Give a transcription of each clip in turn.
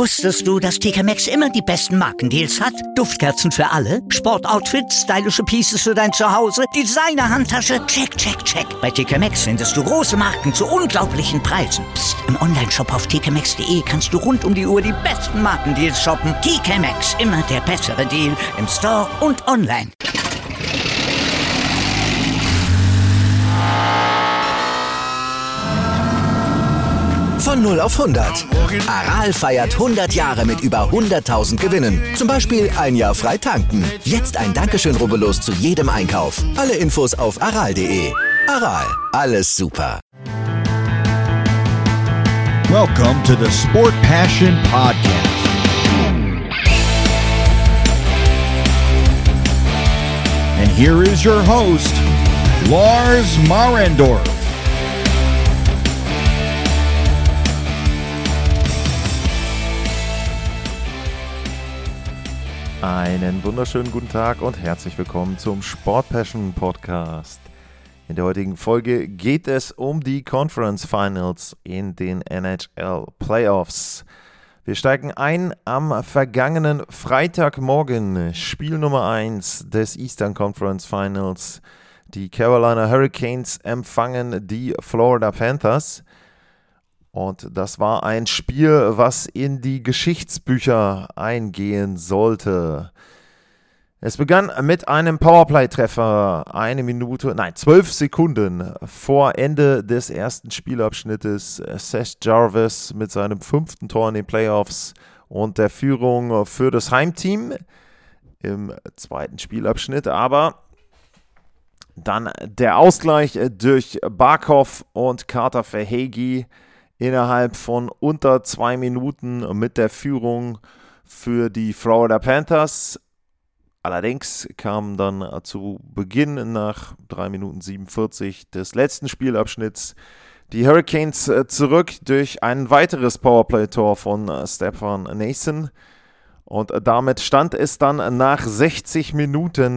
Wusstest du, dass TK Maxx immer die besten Markendeals hat? Duftkerzen für alle, Sportoutfits, stylische Pieces für dein Zuhause, Designer-Handtasche, check, check, check. Bei TK Maxx findest du große Marken zu unglaublichen Preisen. Psst. Im Onlineshop auf tkmaxx.de kannst du rund um die Uhr die besten Markendeals shoppen. TK Maxx, immer der bessere Deal im Store und online. Von 0 auf 100. Aral feiert 100 Jahre mit über 100.000 Gewinnen. Zum Beispiel ein Jahr frei tanken. Jetzt ein Dankeschön, rubbellos zu jedem Einkauf. Alle Infos auf aral.de. Aral, alles super. Welcome to the Sport Passion Podcast. And here is your host, Lars Marendorf. Einen wunderschönen guten Tag und herzlich willkommen zum Sport Passion Podcast. In der heutigen Folge geht es um die Conference Finals in den NHL Playoffs. Wir steigen ein am vergangenen Freitagmorgen, Spiel Nummer 1 des Eastern Conference Finals. Die Carolina Hurricanes empfangen die Florida Panthers. Und das war ein Spiel, was in die Geschichtsbücher eingehen sollte. Es begann mit einem Powerplay-Treffer 12 Sekunden vor Ende des ersten Spielabschnittes. Seth Jarvis mit seinem 5. Tor in den Playoffs und der Führung für das Heimteam im zweiten Spielabschnitt. Aber dann der Ausgleich durch Barkov und Carter Verhaeghe innerhalb von unter 2 Minuten mit der Führung für die Florida Panthers. Allerdings kam dann zu Beginn nach 3 Minuten 47 des letzten Spielabschnitts die Hurricanes zurück durch ein weiteres Powerplay-Tor von Stefan Noesen. Und damit stand es dann nach 60 Minuten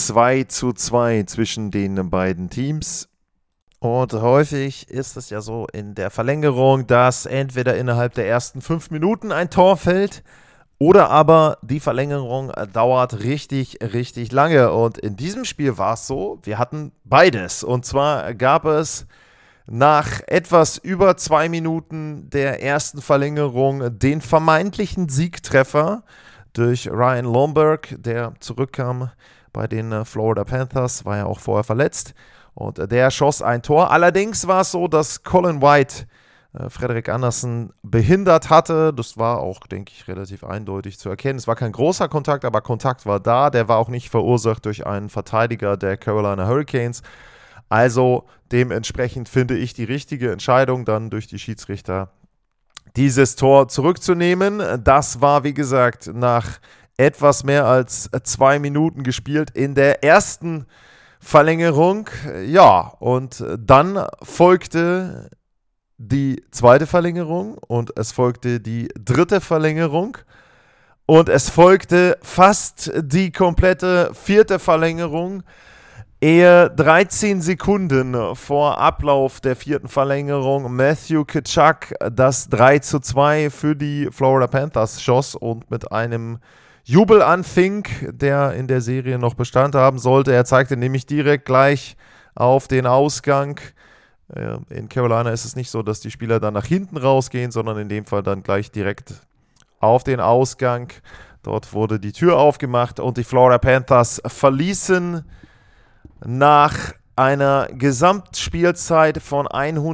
2:2 zwischen den beiden Teams. Und häufig ist es ja so in der Verlängerung, dass entweder innerhalb der ersten 5 Minuten ein Tor fällt oder aber die Verlängerung dauert richtig, richtig lange. Und in diesem Spiel war es so, wir hatten beides. Und zwar gab es nach etwas über 2 Minuten der ersten Verlängerung den vermeintlichen Siegtreffer durch Ryan Lomberg, der zurückkam bei den Florida Panthers, war ja auch vorher verletzt. Und der schoss ein Tor. Allerdings war es so, dass Colin White Frederik Andersen behindert hatte. Das war auch, denke ich, relativ eindeutig zu erkennen. Es war kein großer Kontakt, aber Kontakt war da. Der war auch nicht verursacht durch einen Verteidiger der Carolina Hurricanes. Also dementsprechend finde ich die richtige Entscheidung dann durch die Schiedsrichter, dieses Tor zurückzunehmen. Das war, wie gesagt, nach etwas mehr als 2 Minuten gespielt in der ersten Verlängerung. Ja, und dann folgte die zweite Verlängerung und es folgte die dritte Verlängerung und es folgte fast die komplette vierte Verlängerung, ehe 13 Sekunden vor Ablauf der vierten Verlängerung Matthew Tkachuk das 3:2 für die Florida Panthers schoss und mit einem Jubel anfing, der in der Serie noch Bestand haben sollte. Er zeigte nämlich direkt gleich auf den Ausgang. In Carolina ist es nicht so, dass die Spieler dann nach hinten rausgehen, sondern in dem Fall dann gleich direkt auf den Ausgang. Dort wurde die Tür aufgemacht und die Florida Panthers verließen nach einer Gesamtspielzeit von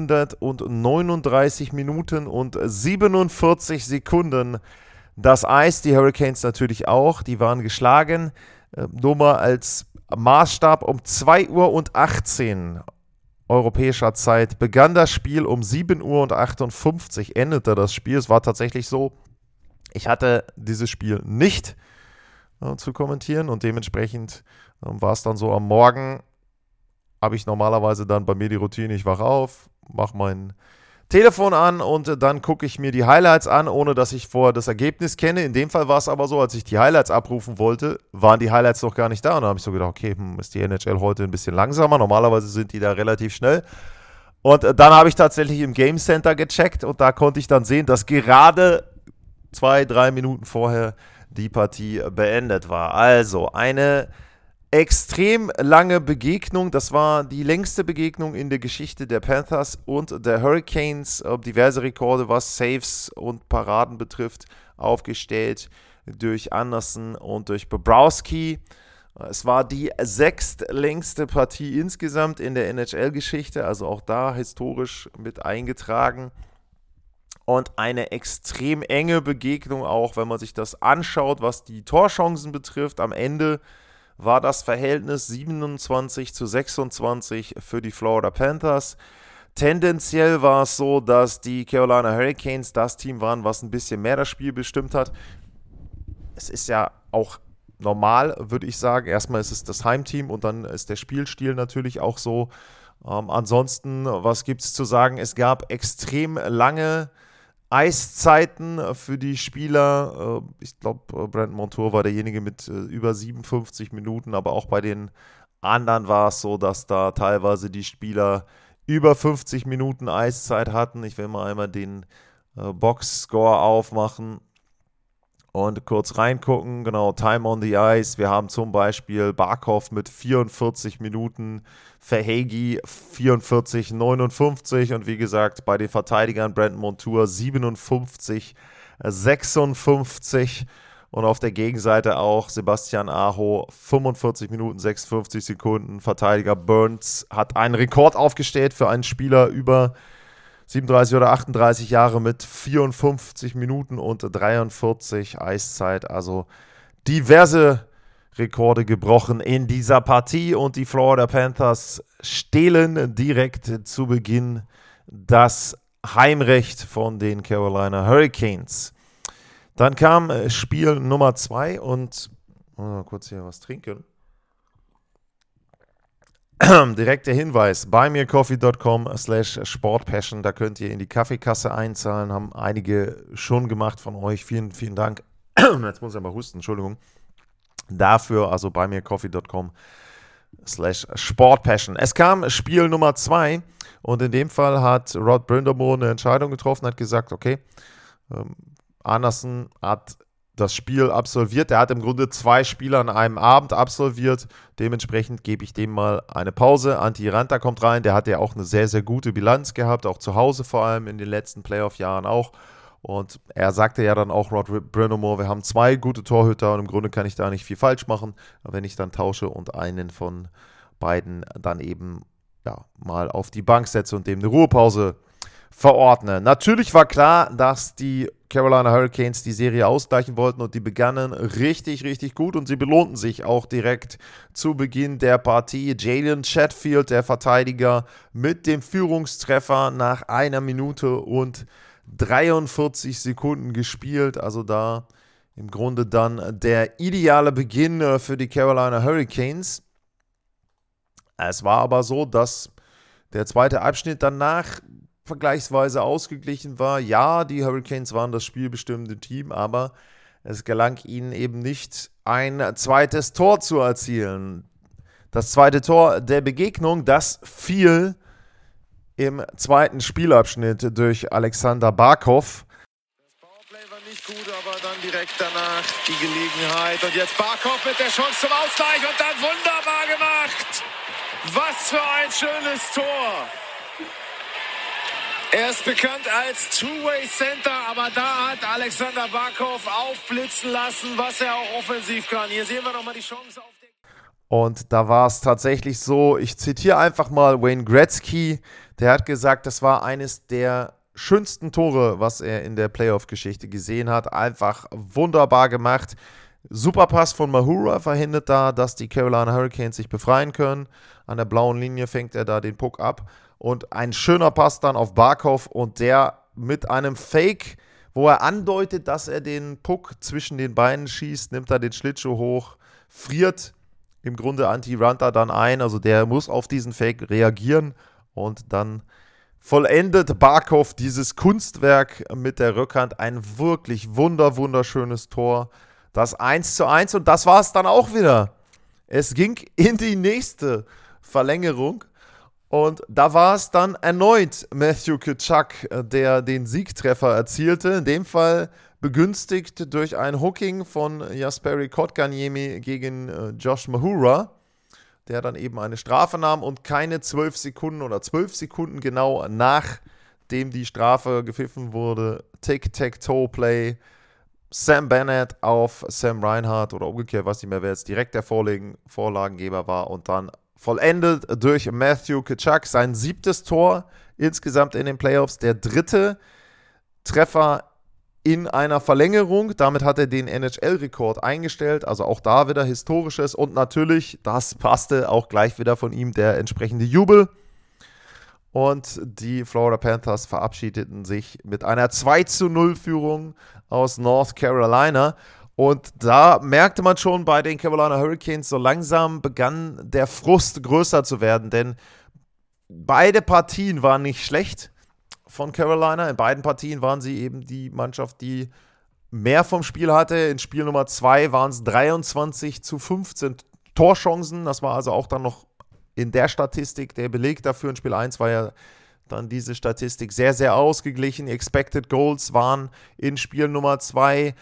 139 Minuten und 47 Sekunden das Eis. Die Hurricanes natürlich auch, die waren geschlagen. Nur mal als Maßstab, um 2:18 Uhr europäischer Zeit begann das Spiel, um 7:58 Uhr endete das Spiel. Es war tatsächlich so, ich hatte dieses Spiel nicht zu kommentieren und dementsprechend war es dann so, am Morgen habe ich normalerweise dann bei mir die Routine, ich wache auf, mache mein Telefon an und dann gucke ich mir die Highlights an, ohne dass ich vorher das Ergebnis kenne. In dem Fall war es aber so, als ich die Highlights abrufen wollte, waren die Highlights noch gar nicht da. Und dann habe ich so gedacht, okay, ist die NHL heute ein bisschen langsamer. Normalerweise sind die da relativ schnell. Und dann habe ich tatsächlich im Game Center gecheckt und da konnte ich dann sehen, dass gerade 2-3 Minuten vorher die Partie beendet war. Also eine extrem lange Begegnung. Das war die längste Begegnung in der Geschichte der Panthers und der Hurricanes. Diverse Rekorde, was Saves und Paraden betrifft, aufgestellt durch Anderson und durch Bobrovsky. Es war die 6. längste Partie insgesamt in der NHL-Geschichte, also auch da historisch mit eingetragen. Und eine extrem enge Begegnung auch, wenn man sich das anschaut, was die Torchancen betrifft. Am Ende war das Verhältnis 27-26 für die Florida Panthers. Tendenziell war es so, dass die Carolina Hurricanes das Team waren, was ein bisschen mehr das Spiel bestimmt hat. Es ist ja auch normal, würde ich sagen. Erstmal ist es das Heimteam und dann ist der Spielstil natürlich auch so. Ansonsten, was gibt es zu sagen? Es gab extrem lange Eiszeiten für die Spieler. Ich glaube, Brandon Montour war derjenige mit über 57 Minuten, aber auch bei den anderen war es so, dass da teilweise die Spieler über 50 Minuten Eiszeit hatten. Ich will mal einmal den Boxscore aufmachen und kurz reingucken. Genau, Time on the Ice. Wir haben zum Beispiel Barkov mit 44 Minuten, Verhaeghe 44,59 und wie gesagt, bei den Verteidigern Brandon Montour 57,56 und auf der Gegenseite auch Sebastian Aho 45 Minuten 56 Sekunden. Verteidiger Burns hat einen Rekord aufgestellt für einen Spieler über 37 oder 38 Jahre mit 54 Minuten und 43 Eiszeit. Also diverse Rekorde gebrochen in dieser Partie und die Florida Panthers stehlen direkt zu Beginn das Heimrecht von den Carolina Hurricanes. Dann kam Spiel Nummer 2 und mal kurz hier was trinken. Direkt der Hinweis, buymeacoffee.com/sportpassion, da könnt ihr in die Kaffeekasse einzahlen, haben einige schon gemacht von euch, vielen, vielen Dank. Jetzt muss ich mal husten, Entschuldigung. Dafür, also buymeacoffee.com/sportpassion. Es kam Spiel Nummer 2 und in dem Fall hat Rod Brind'Amour eine Entscheidung getroffen, hat gesagt, okay, Anderson hat das Spiel absolviert. Er hat im Grunde 2 Spiele an einem Abend absolviert. Dementsprechend gebe ich dem mal eine Pause. Antti Raanta kommt rein. Der hat ja auch eine sehr, sehr gute Bilanz gehabt, auch zu Hause vor allem in den letzten Playoff-Jahren auch. Und er sagte ja dann auch, Rod Brind'Amour, wir haben 2 gute Torhüter und im Grunde kann ich da nicht viel falsch machen, wenn ich dann tausche und einen von beiden dann eben mal auf die Bank setze und dem eine Ruhepause verordne. Natürlich war klar, dass die Carolina Hurricanes die Serie ausgleichen wollten und die begannen richtig, richtig gut und sie belohnten sich auch direkt zu Beginn der Partie. Jalen Chatfield, der Verteidiger, mit dem Führungstreffer nach 1 Minute und 43 Sekunden gespielt. Also da im Grunde dann der ideale Beginn für die Carolina Hurricanes. Es war aber so, dass der zweite Abschnitt danach vergleichsweise ausgeglichen war. Ja, die Hurricanes waren das spielbestimmende Team, aber es gelang ihnen eben nicht, ein zweites Tor zu erzielen. Das zweite Tor der Begegnung, das fiel im zweiten Spielabschnitt durch Alexander Barkov. Das Powerplay war nicht gut, aber dann direkt danach die Gelegenheit. Und jetzt Barkov mit der Chance zum Ausgleich und dann wunderbar gemacht. Was für ein schönes Tor. Er ist bekannt als Two-Way-Center, aber da hat Alexander Barkov aufblitzen lassen, was er auch offensiv kann. Hier sehen wir nochmal die Chance auf den... Und da war es tatsächlich so, ich zitiere einfach mal Wayne Gretzky, der hat gesagt, das war eines der schönsten Tore, was er in der Playoff-Geschichte gesehen hat. Einfach wunderbar gemacht. Super Pass von Mahura verhindert da, dass die Carolina Hurricanes sich befreien können. An der blauen Linie fängt er da den Puck ab. Und ein schöner Pass dann auf Barkov und der mit einem Fake, wo er andeutet, dass er den Puck zwischen den Beinen schießt, nimmt er den Schlittschuh hoch, friert im Grunde Antti Raanta dann ein. Also der muss auf diesen Fake reagieren und dann vollendet Barkov dieses Kunstwerk mit der Rückhand. Ein wirklich wunderschönes Tor. Das 1:1 und das war es dann auch wieder. Es ging in die nächste Verlängerung. Und da war es dann erneut Matthew Tkachuk, der den Siegtreffer erzielte. In dem Fall begünstigt durch ein Hooking von Jesperi Kotkaniemi gegen Josh Mahura, der dann eben eine Strafe nahm und keine 12 Sekunden genau nachdem die Strafe gepfiffen wurde, Tic-Tac-Toe-Play, Sam Bennett auf Sam Reinhart oder umgekehrt, was nicht mehr, wer jetzt direkt der Vorlagengeber war, und dann vollendet durch Matthew Tkachuk sein 7. Tor insgesamt in den Playoffs, der 3. Treffer in einer Verlängerung. Damit hat er den NHL-Rekord eingestellt, also auch da wieder Historisches, und natürlich, das passte auch gleich wieder von ihm, der entsprechende Jubel. Und die Florida Panthers verabschiedeten sich mit einer 2-0-Führung aus North Carolina. Und da merkte man schon bei den Carolina Hurricanes, so langsam begann der Frust größer zu werden, denn beide Partien waren nicht schlecht von Carolina. In beiden Partien waren sie eben die Mannschaft, die mehr vom Spiel hatte. In Spiel Nummer 2 waren es 23-15 Torchancen. Das war also auch dann noch in der Statistik der Beleg dafür. In Spiel 1 war ja dann diese Statistik sehr, sehr ausgeglichen. Die Expected Goals waren in Spiel Nummer 2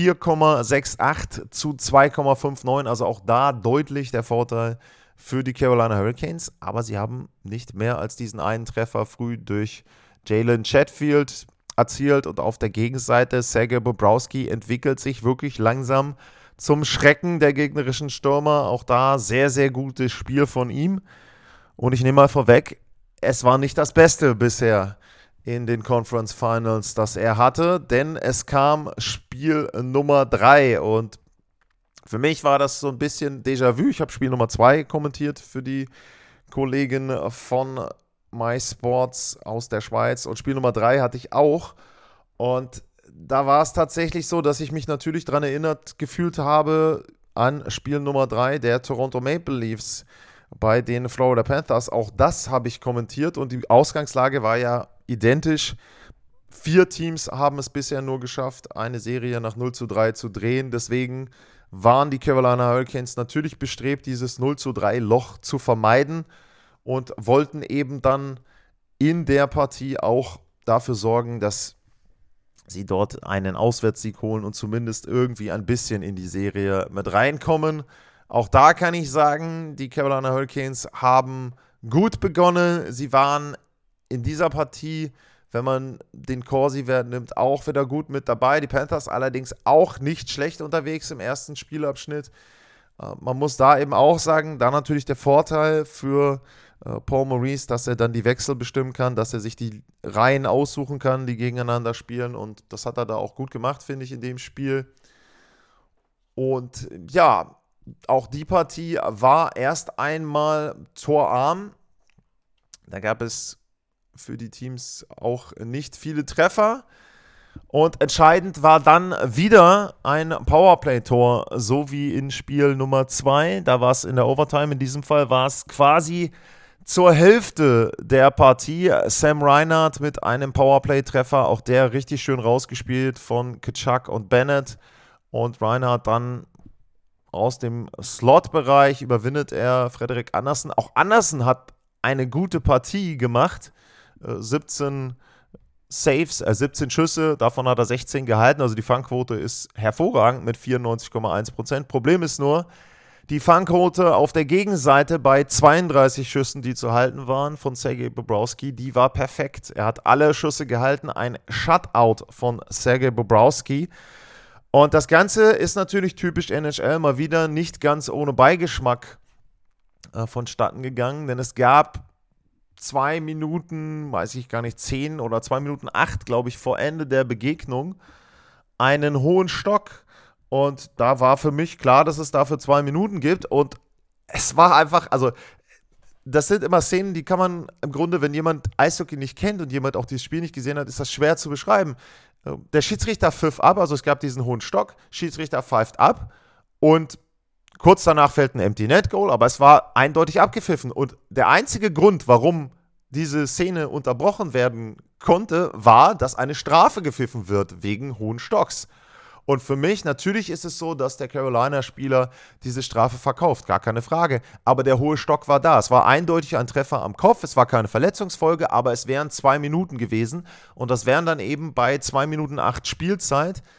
4,68 zu 2,59. Also auch da deutlich der Vorteil für die Carolina Hurricanes. Aber sie haben nicht mehr als diesen einen Treffer früh durch Jalen Chatfield erzielt. Und auf der Gegenseite Sergei Bobrovsky entwickelt sich wirklich langsam zum Schrecken der gegnerischen Stürmer. Auch da sehr, sehr gutes Spiel von ihm. Und ich nehme mal vorweg, es war nicht das Beste bisher in den Conference Finals, das er hatte, denn es kam Spiel Nummer 3 und für mich war das so ein bisschen Déjà-vu. Ich habe Spiel Nummer 2 kommentiert für die Kollegen von MySports aus der Schweiz und Spiel Nummer 3 hatte ich auch, und da war es tatsächlich so, dass ich mich natürlich daran erinnert gefühlt habe an Spiel Nummer 3 der Toronto Maple Leafs bei den Florida Panthers. Auch das habe ich kommentiert und die Ausgangslage war ja identisch. 4 Teams haben es bisher nur geschafft, eine Serie nach 0-3 zu drehen. Deswegen waren die Carolina Hurricanes natürlich bestrebt, dieses 0-3 Loch zu vermeiden und wollten eben dann in der Partie auch dafür sorgen, dass sie dort einen Auswärtssieg holen und zumindest irgendwie ein bisschen in die Serie mit reinkommen. Auch da kann ich sagen, die Carolina Hurricanes haben gut begonnen. Sie waren in dieser Partie, wenn man den Corsi-Wert nimmt, auch wieder gut mit dabei. Die Panthers allerdings auch nicht schlecht unterwegs im ersten Spielabschnitt. Man muss da eben auch sagen, da natürlich der Vorteil für Paul Maurice, dass er dann die Wechsel bestimmen kann, dass er sich die Reihen aussuchen kann, die gegeneinander spielen. Und das hat er da auch gut gemacht, finde ich, in dem Spiel. Und ja, auch die Partie war erst einmal torarm. Da gab es für die Teams auch nicht viele Treffer. Und entscheidend war dann wieder ein Powerplay-Tor, so wie in Spiel Nummer 2. Da war es in der Overtime. In diesem Fall war es quasi zur Hälfte der Partie. Sam Reinhart mit einem Powerplay-Treffer. Auch der richtig schön rausgespielt von Tkachuk und Bennett. Und Reinhart dann aus dem Slot-Bereich überwindet er Frederik Andersen. Auch Andersen hat eine gute Partie gemacht. 17 Saves, 17 Schüsse, davon hat er 16 gehalten. Also die Fangquote ist hervorragend mit 94,1%. Problem ist nur, die Fangquote auf der Gegenseite bei 32 Schüssen, die zu halten waren von Sergei Bobrovsky, die war perfekt. Er hat alle Schüsse gehalten. Ein Shutout von Sergei Bobrovsky. Und das Ganze ist natürlich typisch NHL, mal wieder nicht ganz ohne Beigeschmack vonstatten gegangen, denn es gab 2 Minuten, weiß ich gar nicht, 10 oder 2 Minuten 8, glaube ich, vor Ende der Begegnung, einen hohen Stock. Und da war für mich klar, dass es dafür 2 Minuten gibt. Und es war einfach, also das sind immer Szenen, die kann man im Grunde, wenn jemand Eishockey nicht kennt und jemand auch dieses Spiel nicht gesehen hat, ist das schwer zu beschreiben. Der Schiedsrichter pfiff ab, also es gab diesen hohen Stock, Schiedsrichter pfeift ab und kurz danach fällt ein Empty Net Goal, aber es war eindeutig abgepfiffen. Und der einzige Grund, warum diese Szene unterbrochen werden konnte, war, dass eine Strafe gepfiffen wird wegen hohen Stocks. Und für mich, natürlich ist es so, dass der Carolina-Spieler diese Strafe verkauft, gar keine Frage. Aber der hohe Stock war da. Es war eindeutig ein Treffer am Kopf, es war keine Verletzungsfolge, aber es wären 2 Minuten gewesen. Und das wären dann eben bei 2 Minuten 8 Spielzeit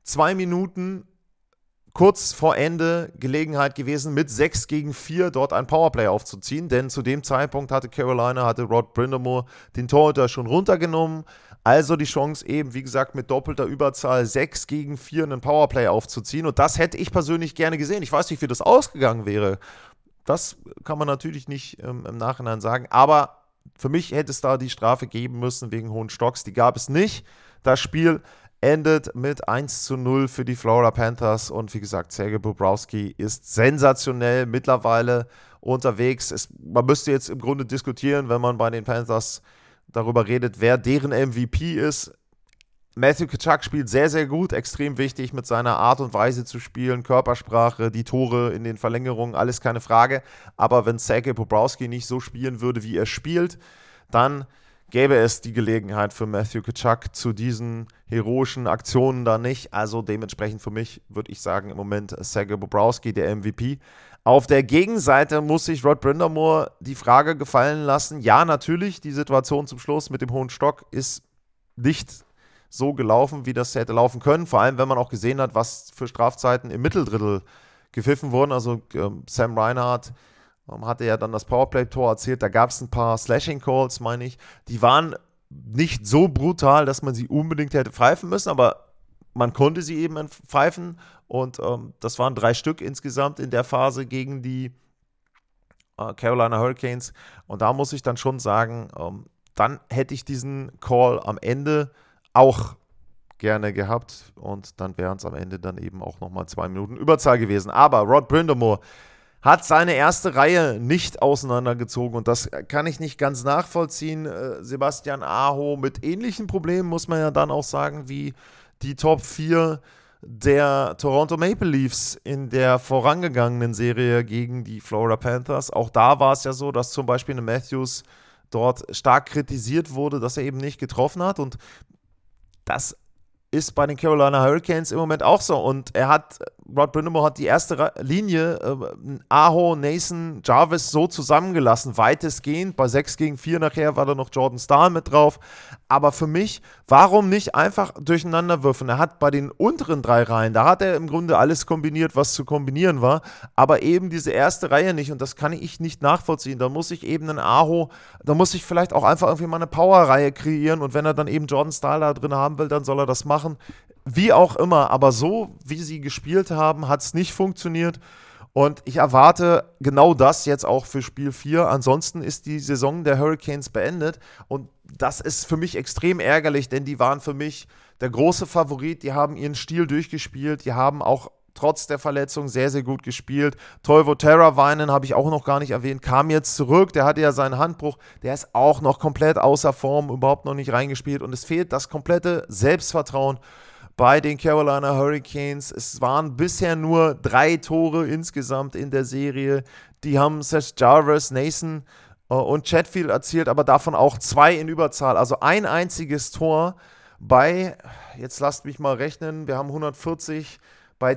2 Minuten kurz vor Ende Gelegenheit gewesen, mit 6-4 dort ein Powerplay aufzuziehen, denn zu dem Zeitpunkt hatte Rod Brind'Amour den Torhüter schon runtergenommen, also die Chance eben, wie gesagt, mit doppelter Überzahl 6-4 einen Powerplay aufzuziehen, und das hätte ich persönlich gerne gesehen. Ich weiß nicht, wie das ausgegangen wäre, das kann man natürlich nicht im Nachhinein sagen, aber für mich hätte es da die Strafe geben müssen wegen hohen Stocks, die gab es nicht. Das Spiel endet mit 1-0 für die Florida Panthers, und wie gesagt, Sergej Bobrovsky ist sensationell mittlerweile unterwegs. Man müsste jetzt im Grunde diskutieren, wenn man bei den Panthers darüber redet, wer deren MVP ist. Matthew Tkachuk spielt sehr, sehr gut, extrem wichtig mit seiner Art und Weise zu spielen, Körpersprache, die Tore in den Verlängerungen, alles keine Frage. Aber wenn Sergej Bobrovsky nicht so spielen würde, wie er spielt, dann gäbe es die Gelegenheit für Matthew Tkachuk zu diesen heroischen Aktionen da nicht. Also dementsprechend für mich würde ich sagen, im Moment Sergej Bobrovsky der MVP. Auf der Gegenseite muss sich Rod Brind'Amour die Frage gefallen lassen. Ja, natürlich, die Situation zum Schluss mit dem hohen Stock ist nicht so gelaufen, wie das hätte laufen können. Vor allem, wenn man auch gesehen hat, was für Strafzeiten im Mitteldrittel gepfiffen wurden. Also Sam Reinhart hatte ja dann das Powerplay-Tor erzielt. Da gab es ein paar Slashing-Calls, meine ich. Die waren nicht so brutal, dass man sie unbedingt hätte pfeifen müssen, aber man konnte sie eben pfeifen. Und das waren 3 Stück insgesamt in der Phase gegen die Carolina Hurricanes. Und da muss ich dann schon sagen, dann hätte ich diesen Call am Ende auch gerne gehabt. Und dann wären es am Ende dann eben auch nochmal 2 Minuten Überzahl gewesen. Aber Rod Brind'Amour hat seine erste Reihe nicht auseinandergezogen, und das kann ich nicht ganz nachvollziehen. Sebastian Aho mit ähnlichen Problemen, muss man ja dann auch sagen, wie die Top 4 der Toronto Maple Leafs in der vorangegangenen Serie gegen die Florida Panthers. Auch da war es ja so, dass zum Beispiel eine Matthews dort stark kritisiert wurde, dass er eben nicht getroffen hat, und das ist bei den Carolina Hurricanes im Moment auch so. Und Rod Brind'Amour hat die erste Linie, Aho, Nason, Jarvis so zusammengelassen, weitestgehend. Bei 6-4 nachher war da noch Jordan Staal mit drauf. Aber für mich, warum nicht einfach durcheinander würfeln? Er hat bei den unteren 3 Reihen, da hat er im Grunde alles kombiniert, was zu kombinieren war. Aber eben diese erste Reihe nicht, und das kann ich nicht nachvollziehen. Da muss ich eben einen Aho, da muss ich vielleicht auch einfach irgendwie mal eine Power-Reihe kreieren. Und wenn er dann eben Jordan Staal da drin haben will, dann soll er das machen. Wie auch immer, aber so wie sie gespielt haben, hat es nicht funktioniert, und ich erwarte genau das jetzt auch für Spiel 4. Ansonsten ist die Saison der Hurricanes beendet, und das ist für mich extrem ärgerlich, denn die waren für mich der große Favorit, die haben ihren Stil durchgespielt, die haben auch trotz der Verletzung sehr, sehr gut gespielt. Teuvo Teravainen, habe ich auch noch gar nicht erwähnt, kam jetzt zurück, der hatte ja seinen Handbruch, der ist auch noch komplett außer Form, überhaupt noch nicht reingespielt, und es fehlt das komplette Selbstvertrauen bei den Carolina Hurricanes. Es waren bisher nur 3 Tore insgesamt in der Serie, die haben Seth Jarvis, Nason und Chatfield erzielt, aber davon auch 2 in Überzahl, also ein einziges Tor bei, jetzt lasst mich mal rechnen, wir haben 140, bei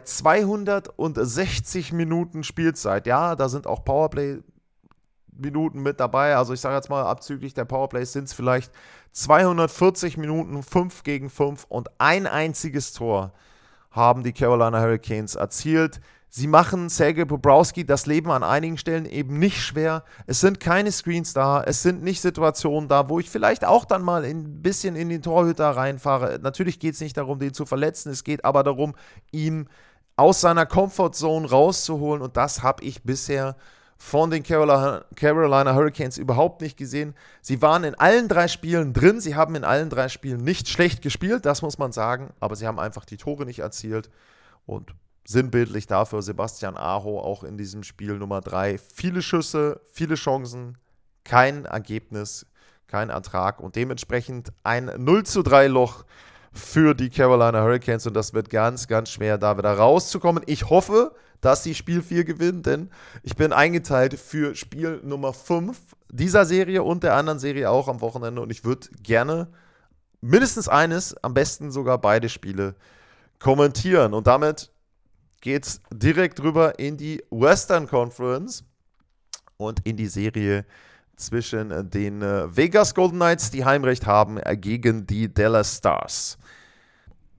260 Minuten Spielzeit. Ja, da sind auch Powerplay-Minuten mit dabei. Also ich sage jetzt mal, abzüglich der Powerplays sind es vielleicht 240 Minuten, 5-5, und ein einziges Tor haben die Carolina Hurricanes erzielt. Sie machen Sergej Bobrovsky das Leben an einigen Stellen eben nicht schwer. Es sind keine Screens da, es sind nicht Situationen da, wo ich vielleicht auch dann mal ein bisschen in den Torhüter reinfahre. Natürlich geht es nicht darum, den zu verletzen, es geht aber darum, ihn aus seiner Comfortzone rauszuholen, und das habe ich bisher von den Carolina Hurricanes überhaupt nicht gesehen. Sie waren in allen 3 Spielen drin, sie haben in allen 3 Spielen nicht schlecht gespielt, das muss man sagen, aber sie haben einfach die Tore nicht erzielt, und sinnbildlich dafür Sebastian Aho auch in diesem Spiel Nummer 3. Viele Schüsse, viele Chancen, kein Ergebnis, kein Ertrag, und dementsprechend ein 0-3 Loch für die Carolina Hurricanes, und das wird ganz, ganz schwer, da wieder rauszukommen. Ich hoffe, dass sie Spiel 4 gewinnen, denn ich bin eingeteilt für Spiel Nummer 5 dieser Serie und der anderen Serie auch am Wochenende, und ich würde gerne mindestens eines, am besten sogar beide Spiele kommentieren, und damit geht's direkt rüber in die Western Conference und in die Serie zwischen den Vegas Golden Knights, die Heimrecht haben, gegen die Dallas Stars.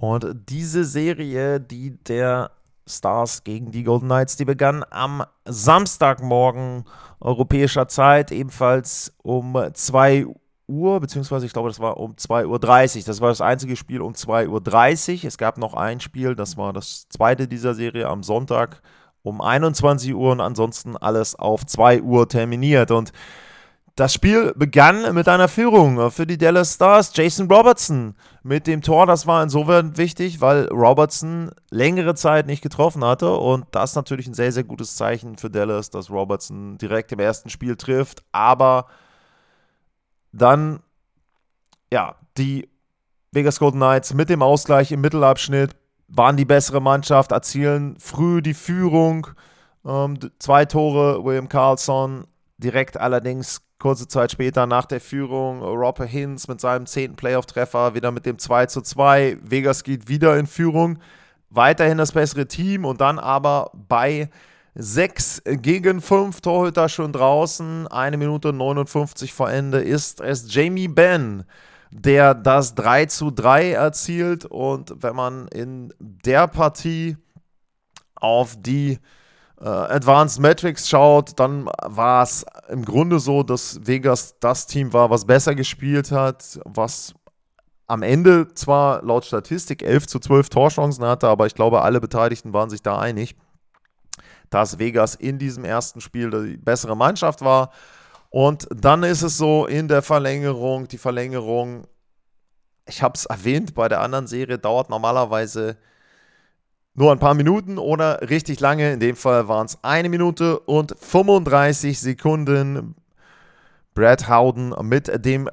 Und diese Serie, die der Stars gegen die Golden Knights, die begann am Samstagmorgen europäischer Zeit, ebenfalls um 2 Uhr, beziehungsweise ich glaube, das war um 2:30 Uhr. Das war das einzige Spiel um 2:30 Uhr. Es gab noch ein Spiel, das war das zweite dieser Serie am Sonntag um 21 Uhr und ansonsten alles auf 2 Uhr terminiert. Und das Spiel begann mit einer Führung für die Dallas Stars. Jason Robertson mit dem Tor, das war insofern wichtig, weil Robertson längere Zeit nicht getroffen hatte und das ist natürlich ein sehr, sehr gutes Zeichen für Dallas, dass Robertson direkt im ersten Spiel trifft, aber dann, ja, die Vegas Golden Knights mit dem Ausgleich im Mittelabschnitt waren die bessere Mannschaft, erzielen früh die Führung, 2 Tore, William Karlsson, direkt allerdings kurze Zeit später nach der Führung Roope Hintz mit seinem 10. Playoff-Treffer wieder mit dem 2:2. Vegas geht wieder in Führung. Weiterhin das bessere Team und dann aber bei 6-5 Torhüter schon draußen. 1 Minute 59 vor Ende ist es Jamie Benn, der das 3:3 erzielt. Und wenn man in der Partie auf die Advanced Metrics schaut, dann war es im Grunde so, dass Vegas das Team war, was besser gespielt hat, was am Ende zwar laut Statistik 11:12 Torchancen hatte, aber ich glaube, alle Beteiligten waren sich da einig, dass Vegas in diesem ersten Spiel die bessere Mannschaft war. Und dann ist es so in der Verlängerung, die Verlängerung, ich habe es erwähnt, bei der anderen Serie dauert normalerweise nur ein paar Minuten oder richtig lange. In dem Fall waren es 1 Minute und 35 Sekunden. Brad Howden mit dem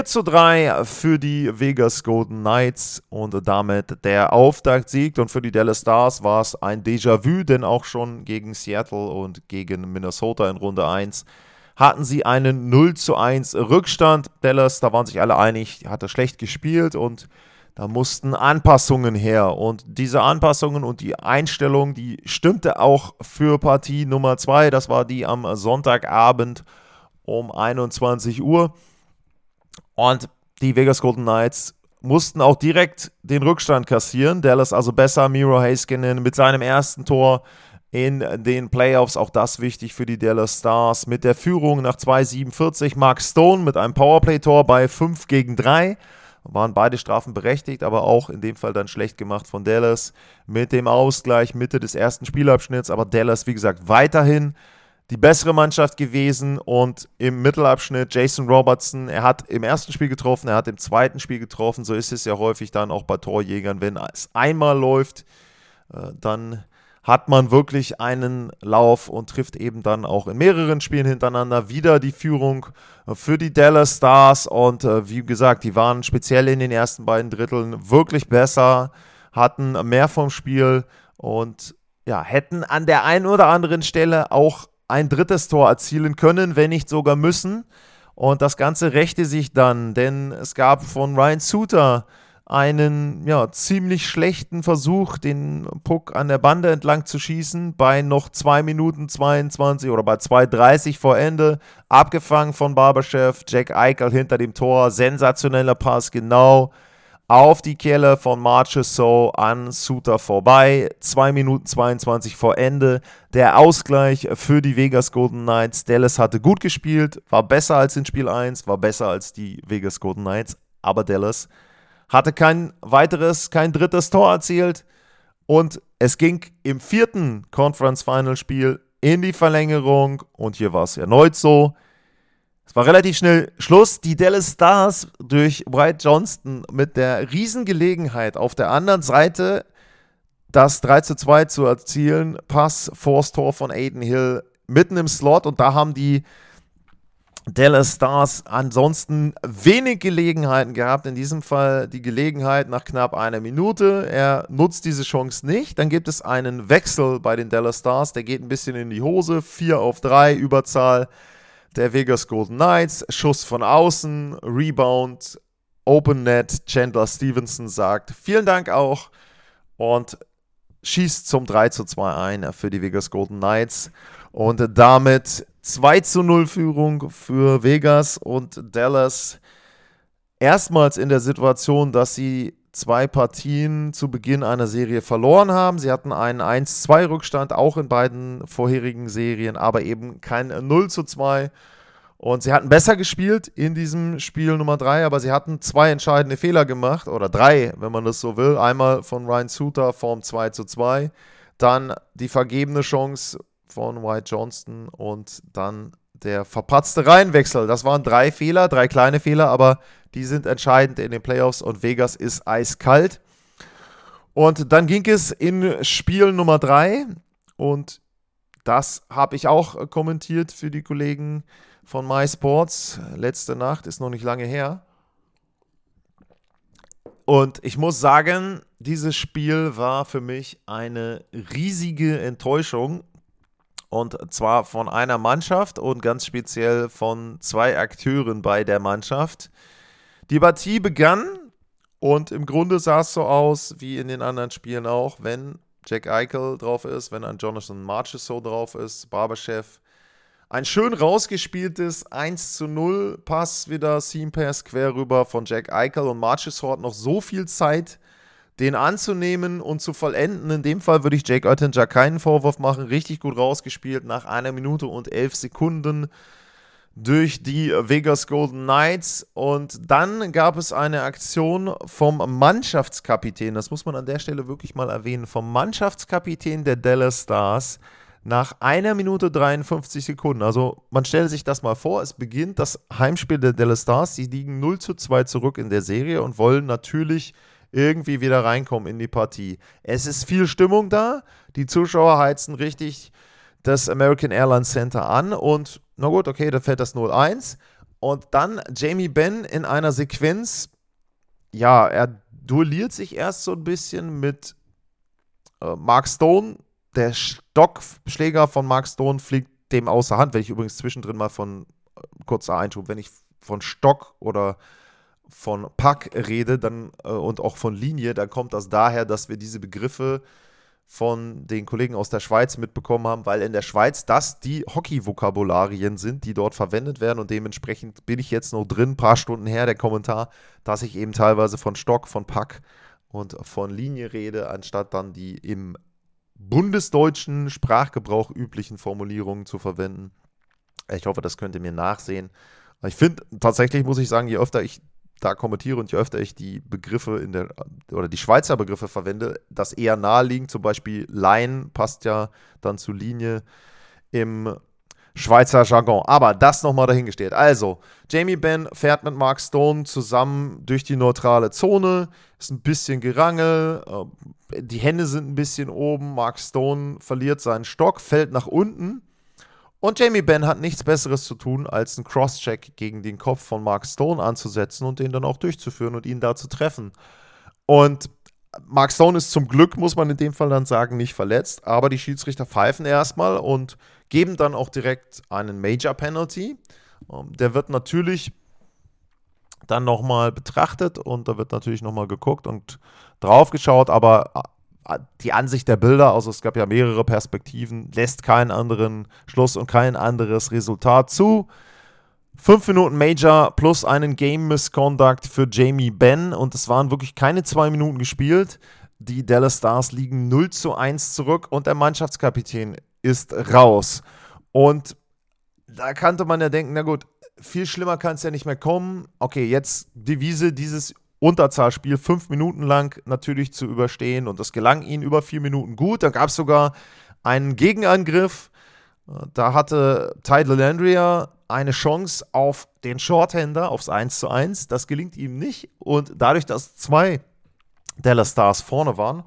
4:3 für die Vegas Golden Knights und damit der Auftaktsieg. Und für die Dallas Stars war es ein Déjà-vu, denn auch schon gegen Seattle und gegen Minnesota in Runde 1 hatten sie einen 0:1 Rückstand. Dallas, da waren sich alle einig, hatte schlecht gespielt und da mussten Anpassungen her und diese Anpassungen und die Einstellung, die stimmte auch für Partie Nummer 2. Das war die am Sonntagabend um 21 Uhr. Und die Vegas Golden Knights mussten auch direkt den Rückstand kassieren. Dallas also besser, Miro Heiskanen mit seinem ersten Tor in den Playoffs, auch das wichtig für die Dallas Stars. Mit der Führung nach 2:47 Mark Stone mit einem Powerplay-Tor bei 5:3. Waren beide Strafen berechtigt, aber auch in dem Fall dann schlecht gemacht von Dallas mit dem Ausgleich Mitte des ersten Spielabschnitts. Aber Dallas, wie gesagt, weiterhin die bessere Mannschaft gewesen und im Mittelabschnitt Jason Robertson, er hat im ersten Spiel getroffen, er hat im zweiten Spiel getroffen. So ist es ja häufig dann auch bei Torjägern, wenn es einmal läuft, dann hat man wirklich einen Lauf und trifft eben dann auch in mehreren Spielen hintereinander wieder die Führung für die Dallas Stars. Und wie gesagt, die waren speziell in den ersten beiden Dritteln wirklich besser, hatten mehr vom Spiel und ja, hätten an der einen oder anderen Stelle auch ein drittes Tor erzielen können, wenn nicht sogar müssen. Und das Ganze rächte sich dann, denn es gab von Ryan Suter einen ziemlich schlechten Versuch, den Puck an der Bande entlang zu schießen, bei noch 2 Minuten 22 oder bei 2:30 vor Ende, abgefangen von Barbashev, Jack Eichel hinter dem Tor, sensationeller Pass, genau auf die Kelle von Marchessault an Suter vorbei, 2 Minuten 22 vor Ende, der Ausgleich für die Vegas Golden Knights. Dallas hatte gut gespielt, war besser als in Spiel 1, war besser als die Vegas Golden Knights, aber Dallas hatte kein drittes Tor erzielt und es ging im 4. Conference-Final-Spiel in die Verlängerung und hier war es erneut so. Es war relativ schnell Schluss. Die Dallas Stars durch Wright Johnston mit der Riesengelegenheit auf der anderen Seite das 3:2 zu erzielen. Pass vors Tor von Adin Hill mitten im Slot und da haben die Dallas Stars ansonsten wenig Gelegenheiten gehabt, in diesem Fall die Gelegenheit nach knapp 1 Minute. Er nutzt diese Chance nicht. Dann gibt es einen Wechsel bei den Dallas Stars, der geht ein bisschen in die Hose. 4:3 Überzahl der Vegas Golden Knights. Schuss von außen, Rebound, Open Net. Chandler Stevenson sagt vielen Dank auch und schießt zum 3:2 ein für die Vegas Golden Knights. Und damit 2:0 Führung für Vegas und Dallas erstmals in der Situation, dass sie 2 Partien zu Beginn einer Serie verloren haben. Sie hatten einen 1-2-Rückstand, auch in beiden vorherigen Serien, aber eben kein 0-2. Und sie hatten besser gespielt in diesem Spiel Nummer 3, aber sie hatten 2 entscheidende Fehler gemacht, oder 3, wenn man das so will. Einmal von Ryan Suter vorm 2-2, dann die vergebene Chance von Wyatt Johnston und dann der verpatzte Reihenwechsel. Das waren 3 Fehler, 3 kleine Fehler, aber die sind entscheidend in den Playoffs und Vegas ist eiskalt. Und dann ging es in Spiel Nummer 3 und das habe ich auch kommentiert für die Kollegen von MySports. Letzte Nacht, ist noch nicht lange her. Und ich muss sagen, dieses Spiel war für mich eine riesige Enttäuschung. Und zwar von einer Mannschaft und ganz speziell von 2 Akteuren bei der Mannschaft. Die Partie begann und im Grunde sah es so aus, wie in den anderen Spielen auch, wenn Jack Eichel drauf ist, wenn ein Jonathan Marchessault drauf ist, Barbashev. Ein schön rausgespieltes 1-0 Pass wieder, Seam Pass quer rüber von Jack Eichel und Marchessault hat noch so viel Zeit, den anzunehmen und zu vollenden. In dem Fall würde ich Jake Oettinger keinen Vorwurf machen. Richtig gut rausgespielt nach 1 Minute und 11 Sekunden durch die Vegas Golden Knights. Und dann gab es eine Aktion vom Mannschaftskapitän, das muss man an der Stelle wirklich mal erwähnen, vom Mannschaftskapitän der Dallas Stars nach 1 Minute 53 Sekunden. Also man stelle sich das mal vor, es beginnt das Heimspiel der Dallas Stars. Sie liegen 0-2 zurück in der Serie und wollen natürlich irgendwie wieder reinkommen in die Partie. Es ist viel Stimmung da, die Zuschauer heizen richtig das American Airlines Center an und na gut, okay, da fällt das 0-1 und dann Jamie Benn in einer Sequenz, ja, er duelliert sich erst so ein bisschen mit Mark Stone, der Stockschläger von Mark Stone fliegt dem außer Hand, wenn ich übrigens zwischendrin mal von, kurzer Einschub, wenn ich von Stock oder von Puck rede dann, und auch von Linie, dann kommt das daher, dass wir diese Begriffe von den Kollegen aus der Schweiz mitbekommen haben, weil in der Schweiz das die Hockey-Vokabularien sind, die dort verwendet werden und dementsprechend bin ich jetzt noch drin, ein paar Stunden her, der Kommentar, dass ich eben teilweise von Stock, von Puck und von Linie rede, anstatt dann die im bundesdeutschen Sprachgebrauch üblichen Formulierungen zu verwenden. Ich hoffe, das könnt ihr mir nachsehen. Ich finde, tatsächlich muss ich sagen, je öfter ich da kommentiere und je öfter ich die Begriffe oder die Schweizer Begriffe verwende, das eher naheliegend, zum Beispiel Line passt ja dann zu Linie im Schweizer Jargon. Aber das nochmal dahingestellt. Also, Jamie Benn fährt mit Mark Stone zusammen durch die neutrale Zone, ist ein bisschen Gerangel, die Hände sind ein bisschen oben, Mark Stone verliert seinen Stock, fällt nach unten. Und Jamie Benn hat nichts Besseres zu tun, als einen Crosscheck gegen den Kopf von Mark Stone anzusetzen und den dann auch durchzuführen und ihn da zu treffen. Und Mark Stone ist zum Glück, muss man in dem Fall dann sagen, nicht verletzt, aber die Schiedsrichter pfeifen erstmal und geben dann auch direkt einen Major Penalty. Der wird natürlich dann nochmal betrachtet und da wird natürlich nochmal geguckt und drauf geschaut, aber die Ansicht der Bilder, also es gab ja mehrere Perspektiven, lässt keinen anderen Schluss und kein anderes Resultat zu. 5 Minuten Major plus einen Game Misconduct für Jamie Benn und es waren wirklich keine 2 Minuten gespielt. Die Dallas Stars liegen 0-1 zurück und der Mannschaftskapitän ist raus. Und da könnte man ja denken, na gut, viel schlimmer kann es ja nicht mehr kommen. Okay, jetzt Devise dieses Unterzahlspiel 5 Minuten lang natürlich zu überstehen und das gelang ihnen über 4 Minuten gut. Da gab es sogar einen Gegenangriff. Da hatte Ty Dellandrea eine Chance auf den Shorthander, aufs 1-1. Das gelingt ihm nicht und dadurch, dass 2 Dallas Stars vorne waren,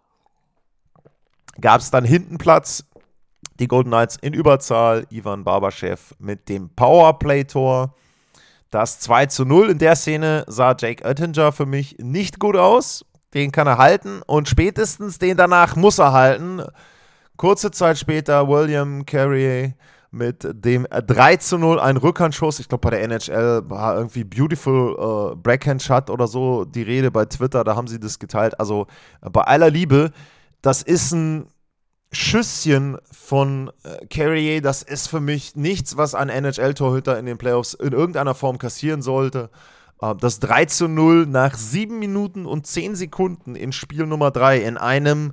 gab es dann hinten Platz. Die Golden Knights in Überzahl, Ivan Barbashev mit dem Powerplay-Tor. Das 2-0 in der Szene sah Jake Oettinger für mich nicht gut aus. Den kann er halten und spätestens den danach muss er halten. Kurze Zeit später William Carrier mit dem 3-0, ein Rückhandschuss. Ich glaube, bei der NHL war irgendwie Beautiful Backhand Shot oder so die Rede bei Twitter, da haben sie das geteilt. Also bei aller Liebe, das ist ein Schüsschen von Carrier, das ist für mich nichts, was ein NHL-Torhüter in den Playoffs in irgendeiner Form kassieren sollte. Das 3-0 nach 7 Minuten und 10 Sekunden in Spiel Nummer 3 in einem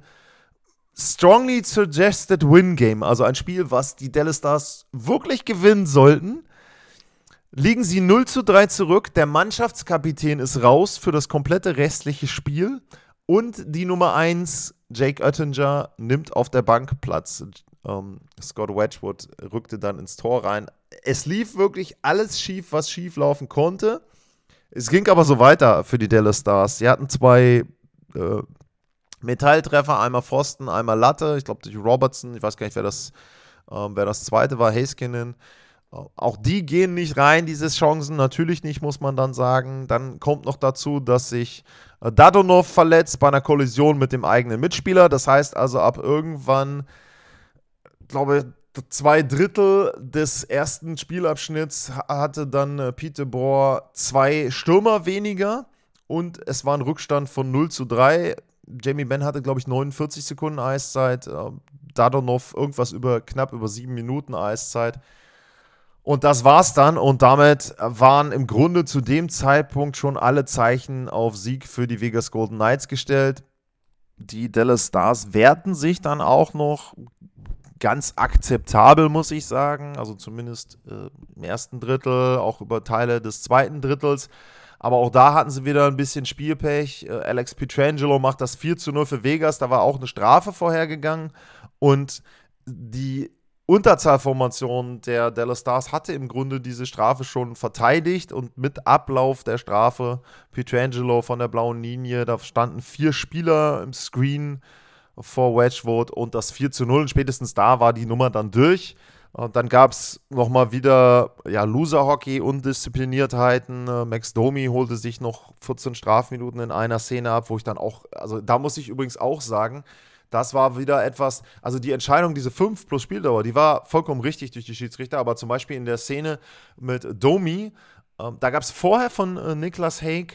strongly suggested win game, also ein Spiel, was die Dallas Stars wirklich gewinnen sollten, liegen sie 0-3 zurück. Der Mannschaftskapitän ist raus für das komplette restliche Spiel und die Nummer 1, Jake Oettinger, nimmt auf der Bank Platz. Scott Wedgwood rückte dann ins Tor rein. Es lief wirklich alles schief, was schief laufen konnte. Es ging aber so weiter für die Dallas Stars. Sie hatten 2 Metalltreffer, einmal Pfosten, einmal Latte. Ich glaube, durch Robertson, ich weiß gar nicht, wer das zweite war, Heiskanen. Auch die gehen nicht rein, diese Chancen. Natürlich nicht, muss man dann sagen. Dann kommt noch dazu, dass sich Dadonov verletzt bei einer Kollision mit dem eigenen Mitspieler. Das heißt also, ab irgendwann, glaube 2/3 des ersten Spielabschnitts hatte dann Pete DeBoer 2 Stürmer weniger und es war ein Rückstand von 0-3. Jamie Benn hatte, glaube ich, 49 Sekunden Eiszeit, Dadonov irgendwas knapp über 7 Minuten Eiszeit. Und das war's dann und damit waren im Grunde zu dem Zeitpunkt schon alle Zeichen auf Sieg für die Vegas Golden Knights gestellt. Die Dallas Stars wehrten sich dann auch noch ganz akzeptabel, muss ich sagen. Also zumindest im ersten Drittel, auch über Teile des zweiten Drittels. Aber auch da hatten sie wieder ein bisschen Spielpech. Alex Pietrangelo macht das 4-0 für Vegas. Da war auch eine Strafe vorhergegangen. Und die Unterzahlformation der Dallas Stars hatte im Grunde diese Strafe schon verteidigt. Und mit Ablauf der Strafe, Pietrangelo von der blauen Linie, da standen 4 Spieler im Screen vor Wedgwood und das 4-0. Und spätestens da war die Nummer dann durch. Und dann gab es nochmal wieder Loser-Hockey, Undiszipliniertheiten. Max Domi holte sich noch 14 Strafminuten in einer Szene ab, wo ich dann auch, also da muss ich übrigens auch sagen, das war wieder etwas, also die Entscheidung, diese 5 plus Spieldauer, die war vollkommen richtig durch die Schiedsrichter, aber zum Beispiel in der Szene mit Domi, da gab es vorher von Niklas Haig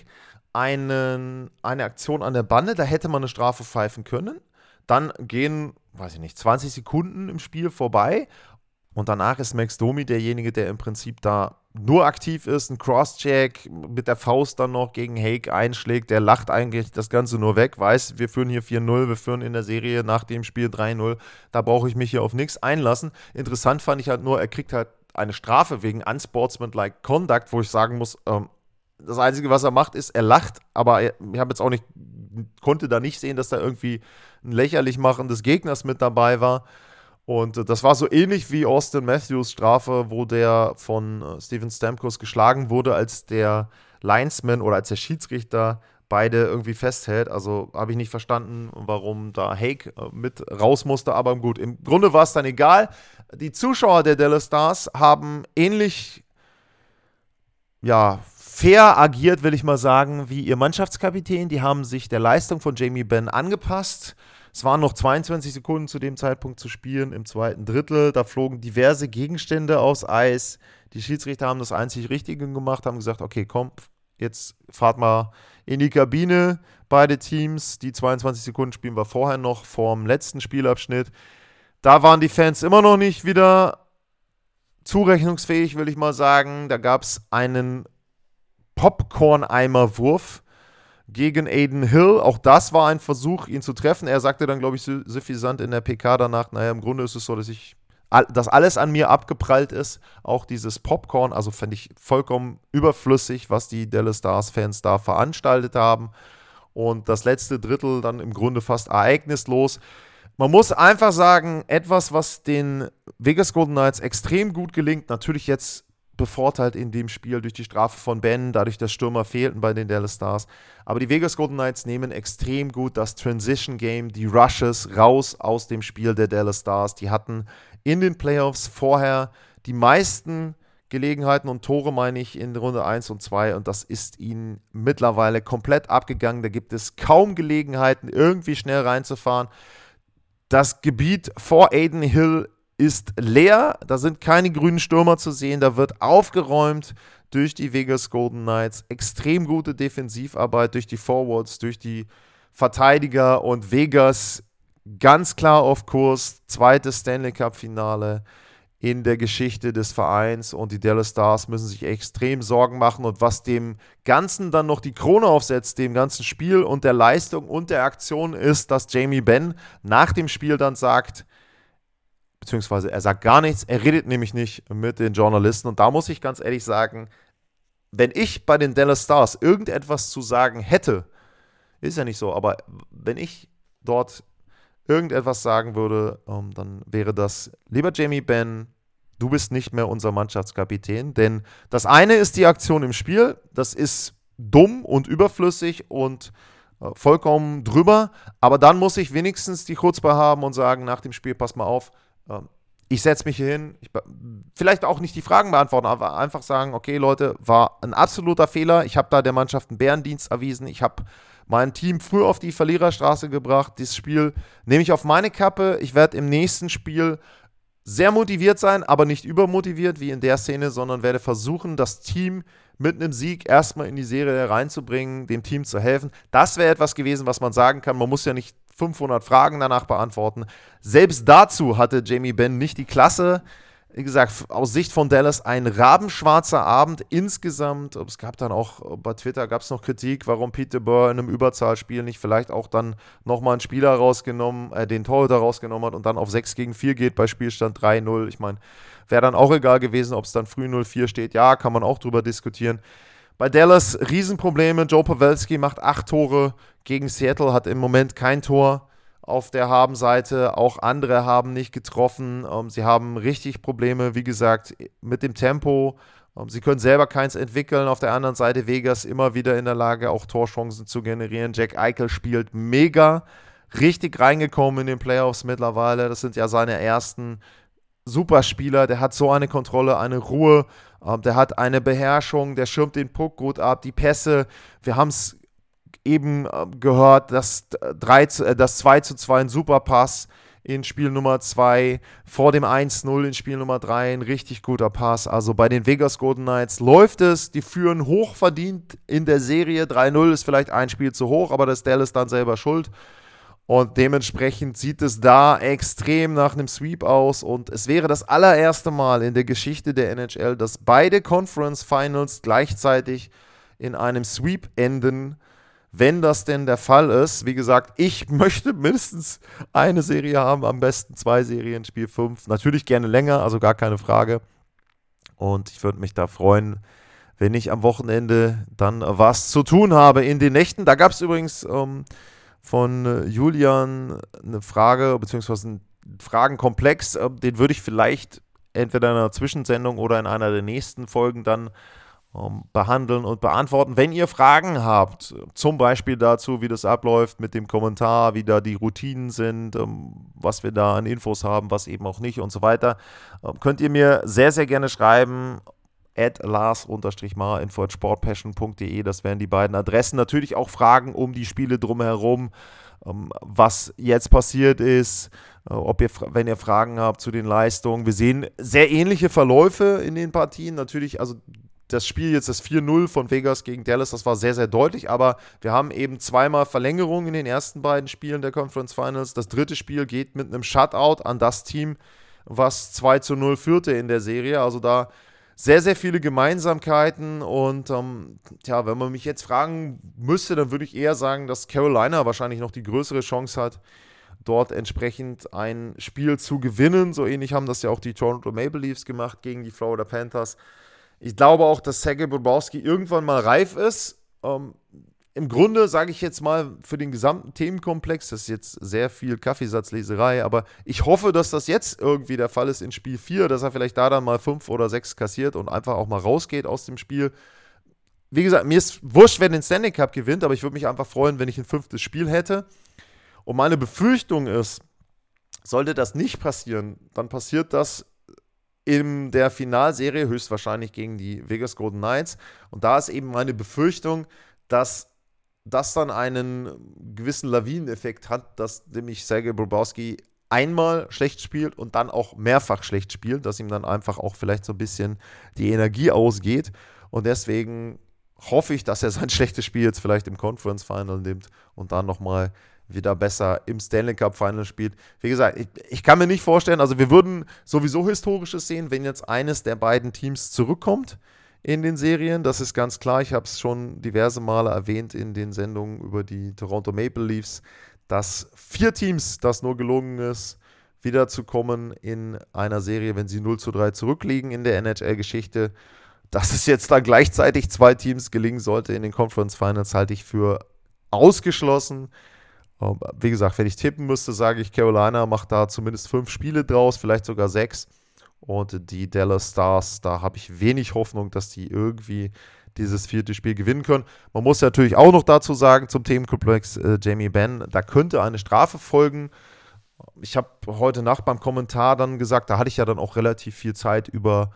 eine Aktion an der Bande, da hätte man eine Strafe pfeifen können. Dann gehen, 20 Sekunden im Spiel vorbei und danach ist Max Domi derjenige, der im Prinzip da nur aktiv ist, ein Crosscheck mit der Faust dann noch gegen Haig einschlägt, der lacht eigentlich das Ganze nur weg, weiß, wir führen hier 4-0, wir führen in der Serie nach dem Spiel 3-0, da brauche ich mich hier auf nichts einlassen. Interessant fand ich halt nur, er kriegt halt eine Strafe wegen unsportsmanlike conduct, wo ich sagen muss, das Einzige, was er macht, ist, er lacht, aber ich habe jetzt auch nicht, konnte da nicht sehen, dass da irgendwie ein Lächerlichmachen des Gegners mit dabei war. Und das war so ähnlich wie Austin Matthews Strafe, wo der von Steven Stamkos geschlagen wurde, als der Linesman oder als der Schiedsrichter beide irgendwie festhält. Also habe ich nicht verstanden, warum da Haig mit raus musste, aber gut, im Grunde war es dann egal. Die Zuschauer der Dallas Stars haben ähnlich, fair agiert, will ich mal sagen, wie ihr Mannschaftskapitän. Die haben sich der Leistung von Jamie Benn angepasst. Es waren noch 22 Sekunden zu dem Zeitpunkt zu spielen im zweiten Drittel. Da flogen diverse Gegenstände aufs Eis. Die Schiedsrichter haben das einzig Richtige gemacht, haben gesagt, okay, komm, jetzt fahrt mal in die Kabine, beide Teams. Die 22 Sekunden spielen wir vorher noch vorm letzten Spielabschnitt. Da waren die Fans immer noch nicht wieder zurechnungsfähig, will ich mal sagen. Da gab es einen Popcorn-Eimer-Wurf gegen Adin Hill. Auch das war ein Versuch, ihn zu treffen. Er sagte dann, glaube ich, suffisant in der PK danach, naja, im Grunde ist es so, dass alles an mir abgeprallt ist. Auch dieses Popcorn, also fände ich vollkommen überflüssig, was die Dallas Stars-Fans da veranstaltet haben. Und das letzte Drittel dann im Grunde fast ereignislos. Man muss einfach sagen, etwas, was den Vegas Golden Knights extrem gut gelingt, natürlich jetzt bevorteilt in dem Spiel durch die Strafe von Ben, dadurch, dass Stürmer fehlten bei den Dallas Stars. Aber die Vegas Golden Knights nehmen extrem gut das Transition Game, die Rushes raus aus dem Spiel der Dallas Stars. Die hatten in den Playoffs vorher die meisten Gelegenheiten und Tore, meine ich, in Runde 1 und 2 und das ist ihnen mittlerweile komplett abgegangen. Da gibt es kaum Gelegenheiten, irgendwie schnell reinzufahren. Das Gebiet vor Adin Hill ist leer, da sind keine grünen Stürmer zu sehen, da wird aufgeräumt durch die Vegas Golden Knights. Extrem gute Defensivarbeit durch die Forwards, durch die Verteidiger und Vegas ganz klar auf Kurs. Zweites Stanley Cup Finale in der Geschichte des Vereins und die Dallas Stars müssen sich extrem Sorgen machen. Und was dem Ganzen dann noch die Krone aufsetzt, dem ganzen Spiel und der Leistung und der Aktion, ist, dass Jamie Benn nach dem Spiel dann sagt, beziehungsweise er sagt gar nichts, er redet nämlich nicht mit den Journalisten. Und da muss ich ganz ehrlich sagen, wenn ich bei den Dallas Stars irgendetwas zu sagen hätte, ist ja nicht so, aber wenn ich dort irgendetwas sagen würde, dann wäre das: Lieber Jamie Benn, du bist nicht mehr unser Mannschaftskapitän, denn das eine ist die Aktion im Spiel, das ist dumm und überflüssig und vollkommen drüber, aber dann muss ich wenigstens die Chutzpe haben und sagen nach dem Spiel: Pass mal auf, ich setze mich hier hin, vielleicht auch nicht die Fragen beantworten, aber einfach sagen: Okay Leute, war ein absoluter Fehler, ich habe da der Mannschaft einen Bärendienst erwiesen, ich habe mein Team früh auf die Verliererstraße gebracht, dieses Spiel nehme ich auf meine Kappe, ich werde im nächsten Spiel sehr motiviert sein, aber nicht übermotiviert wie in der Szene, sondern werde versuchen, das Team mit einem Sieg erstmal in die Serie reinzubringen, dem Team zu helfen. Das wäre etwas gewesen, was man sagen kann. Man muss ja nicht 500 Fragen danach beantworten. Selbst dazu hatte Jamie Benn nicht die Klasse. Wie gesagt, aus Sicht von Dallas ein rabenschwarzer Abend insgesamt. Es gab dann auch, bei Twitter gab es noch Kritik, warum Pete DeBoer in einem Überzahlspiel nicht vielleicht auch dann nochmal einen Spieler rausgenommen, den Torhüter rausgenommen hat und dann auf 6-4 geht bei Spielstand 3-0. Ich meine, wäre dann auch egal gewesen, ob es dann früh 0-4 steht. Ja, kann man auch drüber diskutieren. Bei Dallas Riesenprobleme. Joe Pavelski macht 8 Tore gegen Seattle, hat im Moment kein Tor auf der Habenseite. Auch andere haben nicht getroffen. Sie haben richtig Probleme, wie gesagt, mit dem Tempo. Sie können selber keins entwickeln. Auf der anderen Seite Vegas immer wieder in der Lage, auch Torchancen zu generieren. Jack Eichel spielt mega, richtig reingekommen in den Playoffs mittlerweile. Das sind ja seine ersten Superspieler. Der hat so eine Kontrolle, eine Ruhe. Der hat eine Beherrschung. Der schirmt den Puck gut ab. Die Pässe, wir haben es eben gehört, das 2:2 ein Superpass in Spiel Nummer 2, vor dem 1-0 in Spiel Nummer 3 ein richtig guter Pass. Also bei den Vegas Golden Knights läuft es, die führen hochverdient in der Serie. 3-0 ist vielleicht ein Spiel zu hoch, aber das Dallas dann selber schuld. Und dementsprechend sieht es da extrem nach einem Sweep aus. Und es wäre das allererste Mal in der Geschichte der NHL, dass beide Conference Finals gleichzeitig in einem Sweep enden. Wenn das denn der Fall ist, wie gesagt, ich möchte mindestens eine Serie haben, am besten 2 Serien, Spiel 5. Natürlich gerne länger, also gar keine Frage. Und ich würde mich da freuen, wenn ich am Wochenende dann was zu tun habe in den Nächten. Da gab es übrigens von Julian eine Frage, beziehungsweise einen Fragenkomplex. Den würde ich vielleicht entweder in einer Zwischensendung oder in einer der nächsten Folgen dann behandeln und beantworten. Wenn ihr Fragen habt, zum Beispiel dazu, wie das abläuft mit dem Kommentar, wie da die Routinen sind, was wir da an Infos haben, was eben auch nicht und so weiter, könnt ihr mir sehr, sehr gerne schreiben. @lars_mar@sportpassion.de, das wären die beiden Adressen. Natürlich auch Fragen um die Spiele drumherum, was jetzt passiert ist, wenn ihr Fragen habt zu den Leistungen. Wir sehen sehr ähnliche Verläufe in den Partien. Natürlich, also das Spiel jetzt, das 4-0 von Vegas gegen Dallas, das war sehr, sehr deutlich, aber wir haben eben zweimal Verlängerung in den ersten beiden Spielen der Conference Finals. Das dritte Spiel geht mit einem Shutout an das Team, was 2-0 führte in der Serie. Also da sehr, sehr viele Gemeinsamkeiten und wenn man mich jetzt fragen müsste, dann würde ich eher sagen, dass Carolina wahrscheinlich noch die größere Chance hat, dort entsprechend ein Spiel zu gewinnen. So ähnlich haben das ja auch die Toronto Maple Leafs gemacht gegen die Florida Panthers. Ich glaube auch, dass Sergei Bobrovsky irgendwann mal reif ist. Im Grunde sage ich jetzt mal für den gesamten Themenkomplex, das ist jetzt sehr viel Kaffeesatzleserei, aber ich hoffe, dass das jetzt irgendwie der Fall ist in Spiel 4, dass er vielleicht da dann mal 5 oder 6 kassiert und einfach auch mal rausgeht aus dem Spiel. Wie gesagt, mir ist wurscht, wer den Stanley Cup gewinnt, aber ich würde mich einfach freuen, wenn ich ein 5. Spiel hätte. Und meine Befürchtung ist, sollte das nicht passieren, dann passiert das in der Finalserie höchstwahrscheinlich gegen die Vegas Golden Knights. Und da ist eben meine Befürchtung, dass das dann einen gewissen Lawineneffekt hat, dass nämlich Sergei Bobrovsky einmal schlecht spielt und dann auch mehrfach schlecht spielt, dass ihm dann einfach auch vielleicht so ein bisschen die Energie ausgeht. Und deswegen hoffe ich, dass er sein schlechtes Spiel jetzt vielleicht im Conference Final nimmt und dann nochmal wieder besser im Stanley Cup Final spielt. Wie gesagt, ich kann mir nicht vorstellen, also wir würden sowieso Historisches sehen, wenn jetzt eines der beiden Teams zurückkommt in den Serien. Das ist ganz klar. Ich habe es schon diverse Male erwähnt in den Sendungen über die Toronto Maple Leafs, dass 4 Teams das nur gelungen ist, wiederzukommen in einer Serie, wenn sie 0-3 zurückliegen in der NHL-Geschichte. Dass es jetzt dann gleichzeitig 2 Teams gelingen sollte in den Conference Finals, halte ich für ausgeschlossen. Wie gesagt, wenn ich tippen müsste, sage ich, Carolina macht da zumindest 5 Spiele draus, vielleicht sogar 6. Und die Dallas Stars, da habe ich wenig Hoffnung, dass die irgendwie dieses 4. Spiel gewinnen können. Man muss natürlich auch noch dazu sagen, zum Themenkomplex Jamie Benn, da könnte eine Strafe folgen. Ich habe heute Nacht beim Kommentar dann gesagt, da hatte ich ja dann auch relativ viel Zeit über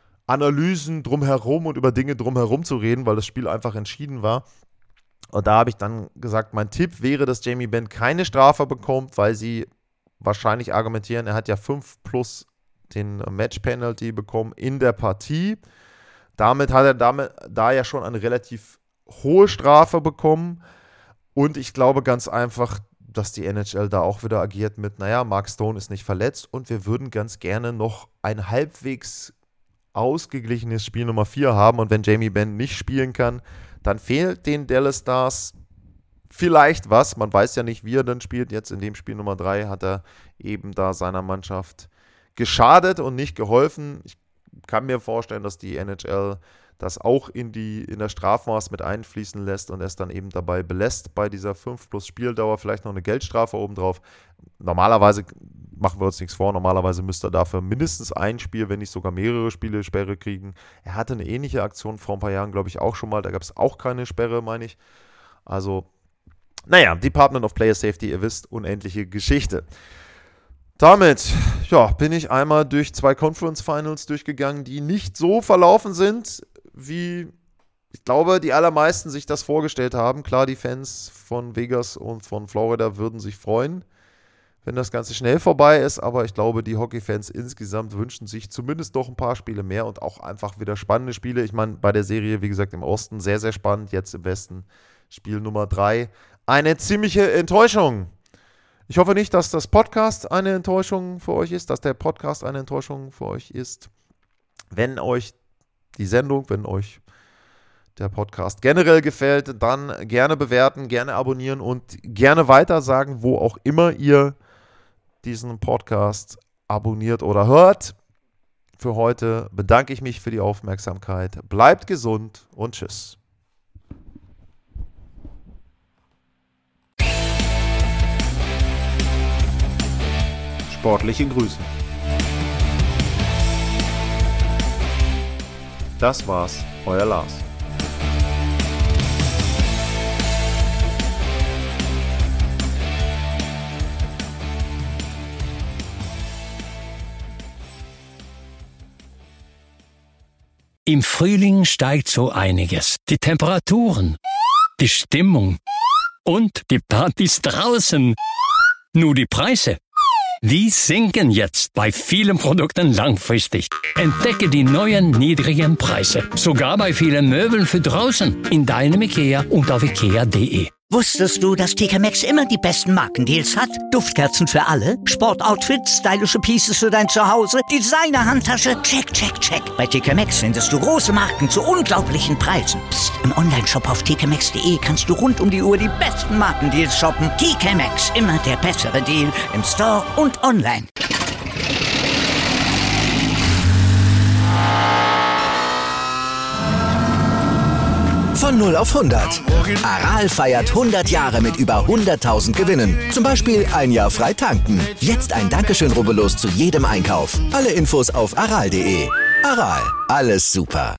Analysen drumherum und über Dinge drumherum zu reden, weil das Spiel einfach entschieden war. Und da habe ich dann gesagt, mein Tipp wäre, dass Jamie Benn keine Strafe bekommt, weil sie wahrscheinlich argumentieren, er hat ja 5 plus den Match-Penalty bekommen in der Partie. Damit hat er da ja schon eine relativ hohe Strafe bekommen. Und ich glaube ganz einfach, dass die NHL da auch wieder agiert mit, Mark Stone ist nicht verletzt und wir würden ganz gerne noch ein halbwegs ausgeglichenes Spiel Nummer 4 haben. Und wenn Jamie Benn nicht spielen kann, dann fehlt den Dallas Stars vielleicht was. Man weiß ja nicht, wie er dann spielt. Jetzt in dem Spiel Nummer 3 hat er eben da seiner Mannschaft geschadet und nicht geholfen. Ich kann mir vorstellen, dass die NHL das auch in das Strafmaß mit einfließen lässt und es dann eben dabei belässt bei dieser 5 plus Spieldauer, vielleicht noch eine Geldstrafe obendrauf. Normalerweise, machen wir uns nichts vor, normalerweise müsste er dafür mindestens ein Spiel, wenn nicht sogar mehrere Spiele Sperre kriegen. Er hatte eine ähnliche Aktion vor ein paar Jahren, glaube ich, auch schon mal. Da gab es auch keine Sperre, meine ich. Also, Department of Player Safety, ihr wisst, unendliche Geschichte. Damit, bin ich einmal durch 2 Conference Finals durchgegangen, die nicht so verlaufen sind, wie ich glaube, die allermeisten sich das vorgestellt haben. Klar, die Fans von Vegas und von Florida würden sich freuen, wenn das Ganze schnell vorbei ist, aber ich glaube, die Hockey-Fans insgesamt wünschen sich zumindest noch ein paar Spiele mehr und auch einfach wieder spannende Spiele. Ich meine, bei der Serie, wie gesagt, im Osten sehr, sehr spannend, jetzt im Westen Spiel Nummer 3. Eine ziemliche Enttäuschung. Ich hoffe nicht, dass das Podcast eine Enttäuschung für euch ist, dass der Podcast eine Enttäuschung für euch ist. Wenn euch die Sendung, wenn euch der Podcast generell gefällt, dann gerne bewerten, gerne abonnieren und gerne weitersagen, wo auch immer ihr diesen Podcast abonniert oder hört. Für heute bedanke ich mich für die Aufmerksamkeit. Bleibt gesund und tschüss. Sportliche Grüße. Das war's, euer Lars. Im Frühling steigt so einiges. Die Temperaturen, die Stimmung und die Partys draußen. Nur die Preise, die sinken jetzt bei vielen Produkten langfristig. Entdecke die neuen niedrigen Preise. Sogar bei vielen Möbeln für draußen. In deinem IKEA und auf ikea.de. Wusstest du, dass TK Maxx immer die besten Markendeals hat? Duftkerzen für alle, Sportoutfits, stylische Pieces für dein Zuhause, Designer-Handtasche, check, check, check. Bei TK Maxx findest du große Marken zu unglaublichen Preisen. Psst. Im Onlineshop auf tkmaxx.de kannst du rund um die Uhr die besten Markendeals shoppen. TK Maxx, immer der bessere Deal im Store und online. Von 0 auf 100. Aral feiert 100 Jahre mit über 100.000 Gewinnen. Zum Beispiel ein Jahr frei tanken. Jetzt ein Dankeschön, rubbellos zu jedem Einkauf. Alle Infos auf aral.de. Aral, alles super.